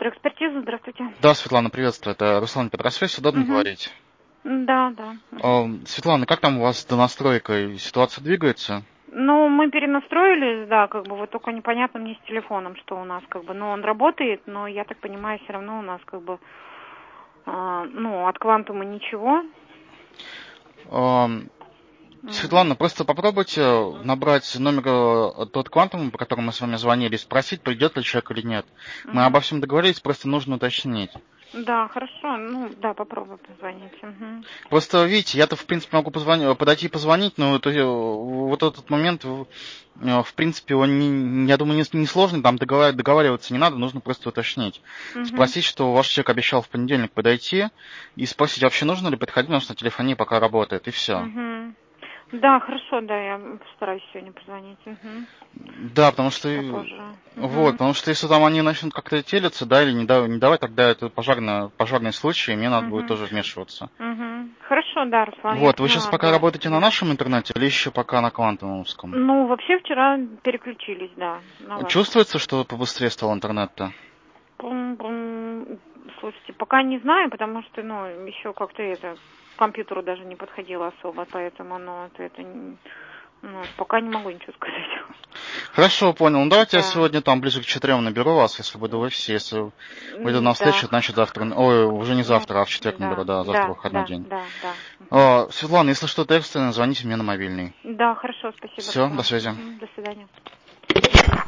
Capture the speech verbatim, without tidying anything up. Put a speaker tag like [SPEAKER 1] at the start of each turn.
[SPEAKER 1] Электроэкспертиза, здравствуйте.
[SPEAKER 2] Да, Светлана, приветствую. Это Руслан Петросвязь. Удобно
[SPEAKER 1] Угу.
[SPEAKER 2] говорить?
[SPEAKER 1] Да, да.
[SPEAKER 2] Э, Светлана, как там у вас с донастройкой? Ситуация двигается?
[SPEAKER 1] Ну, мы перенастроились, да, как бы вот только непонятно мне с телефоном, что у нас как бы, ну, он работает, но я так понимаю, все равно у нас как бы, а, ну, от Квантума ничего.
[SPEAKER 2] Эм, Светлана, просто попробуйте набрать номер э, тот Квантум, по которому мы с вами звонили, и спросить, придет ли человек или нет. Мы
[SPEAKER 1] Угу.
[SPEAKER 2] обо всем договорились, просто нужно уточнить.
[SPEAKER 1] Да, хорошо, ну, да, попробуй позвонить. Угу.
[SPEAKER 2] Просто, видите, я-то, в принципе, могу позвонить, подойти и позвонить, но это, э, вот этот момент, э, в принципе, он, не, я думаю, не, не сложный, там договар- договариваться не надо, нужно просто уточнить.
[SPEAKER 1] Угу.
[SPEAKER 2] Спросить, что ваш человек обещал в понедельник подойти, и спросить, вообще нужно ли подходить, потому что на телефоне пока работает, и все.
[SPEAKER 1] Угу. Да, хорошо, да, я постараюсь сегодня позвонить. Угу.
[SPEAKER 2] Да, потому что,
[SPEAKER 1] Попозже.
[SPEAKER 2] вот,
[SPEAKER 1] Угу.
[SPEAKER 2] потому что если там они начнут как-то телиться, да, или не, да, не давать, тогда это пожарный, пожарный случай, и мне надо будет
[SPEAKER 1] Угу.
[SPEAKER 2] тоже вмешиваться.
[SPEAKER 1] Угу. Хорошо, да, Руслан, я
[SPEAKER 2] Вот, вы сейчас
[SPEAKER 1] поняла,
[SPEAKER 2] пока
[SPEAKER 1] да.
[SPEAKER 2] работаете на
[SPEAKER 1] Я...
[SPEAKER 2] нашем интернете или еще пока на квантумовском?
[SPEAKER 1] Ну, вообще вчера переключились, да, на вашем.
[SPEAKER 2] Чувствуется, что побыстрее стал интернет-то?
[SPEAKER 1] Пум-пум. Слушайте, пока не знаю, потому что, ну, еще как-то это, к компьютеру даже не подходило особо, поэтому, ну, это, это не- ну, пока не могу ничего сказать.
[SPEAKER 2] Хорошо, понял. Ну, давайте я
[SPEAKER 1] Да.
[SPEAKER 2] сегодня там ближе к четырем наберу вас, если буду в офисе. Если выйду
[SPEAKER 1] М,
[SPEAKER 2] на
[SPEAKER 1] Да.
[SPEAKER 2] встречу, значит завтра... Ой, уже не
[SPEAKER 1] Ну,
[SPEAKER 2] завтра, а в четверг наберу,
[SPEAKER 1] да,
[SPEAKER 2] да, завтра
[SPEAKER 1] да,
[SPEAKER 2] выходной
[SPEAKER 1] да,
[SPEAKER 2] день.
[SPEAKER 1] да, да. Мгм.
[SPEAKER 2] А, Светлана, если что-то экстренное, звоните мне на мобильный.
[SPEAKER 1] Да, хорошо, спасибо,
[SPEAKER 2] Все, до
[SPEAKER 1] Руслан.
[SPEAKER 2] связи.
[SPEAKER 1] Мгм, до свидания.